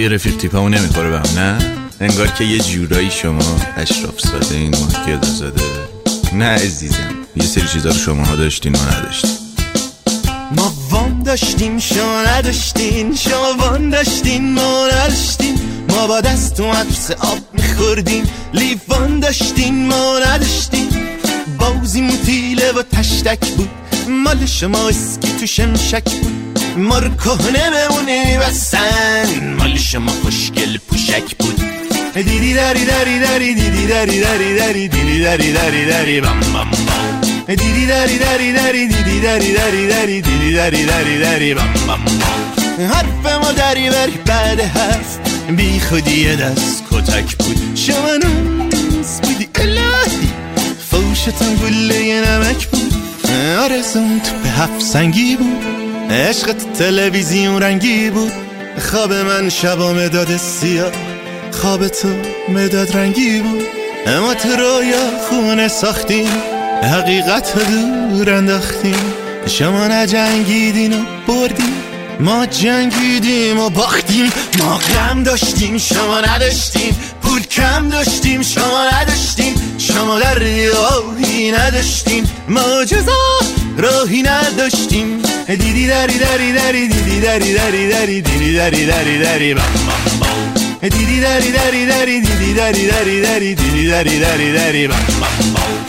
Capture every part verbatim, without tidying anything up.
دیگه رفیق تیپمون نمیخوره به هم، نه؟ انگار که یه جورایی شما اشراف زاده این ماهی زاده. نه عزیزم، یه سری چیزا رو شماها داشتین ما نداشتین. ما وام داشتیم شما نداشتین، شما وام داشتین ما نداشتین. ما با دست تو عطس آب میخوردیم، لیوان داشتین ما نداشتین. بازی موتیله و تشتک بود، مال شما اسکی تو شمشک بود. ما رو کهنه بمونه میبستن، مال شما خوشگل پوشک بود. دیدی داری داری داری دیدی داری داری داری دیدی داری داری داری بام بام بام. دیدی داری داری داری دیدی داری داری داری دیدی داری داری داری بام بام بام. حرف ما داری بری بعد حرف، بی خودی دست کتک بود. شما نوز بودی الهی، فوشتون گله نمک بود. آرزون تو به هفت سنگی بود، عشقت تلویزیون رنگی بود. خواب من شبا مداد سیاه، خواب تو مداد رنگی بود. اما تو رویا خونه ساختیم، حقیقت دور انداختیم. شما نجنگیدین و بردیم، ما جنگیدیم و باختیم. ما غم داشتیم شما نداشتیم، پول کم داشتیم شما نداشتیم. شما در راهی نداشتیم، ما جزا راهی نداشتیم. دیدی داری داری داری دیدی داری داری داری دیدی داری داری داری بام بام بام. دیدی داری داری داری دیدی داری داری داری دیدی داری داری داری بام بام بام.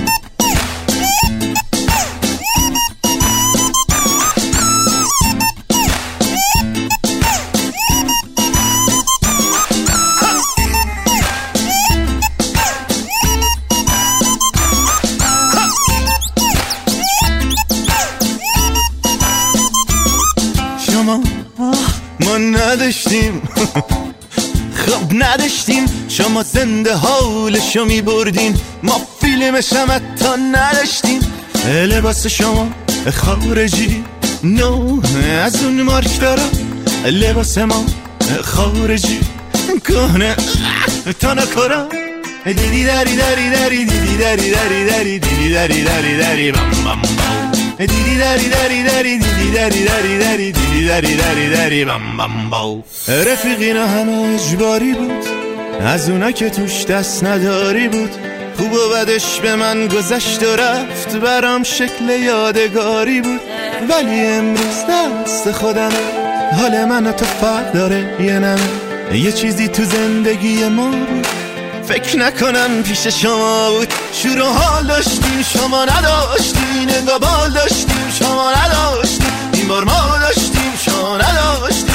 ما نداشتیم خب نداشتیم، شما زنده حالشو می بردین، ما فیلمش هم حتی نداشتیم. لباس شما خارجی نو از اون مارک داره، لباس ما خارجی کهنه تا نکره. دیدی داری داری داری دیدی داری داری داری دیدی داری داری داری بام بام بام. دیدی داری داری داری دیدی داری داری داری دیدی داری داری داری بام بام بام. رفیقینا همه اجباری بود، از اونا که توش دست نداری بود. خوب و بدش به من گذشت و رفت، برام شکل یادگاری بود. ولی امروز دست خودمه، حال من و تو فرق داره یه نمه. یه چیزی تو زندگی ما بود، فکر نکنم پیش شما بود. شور و حال داشتیم شما نداشتین، انگار بال داشتیم شما نداشتین. این بار ما داشتیم شما نداشتین.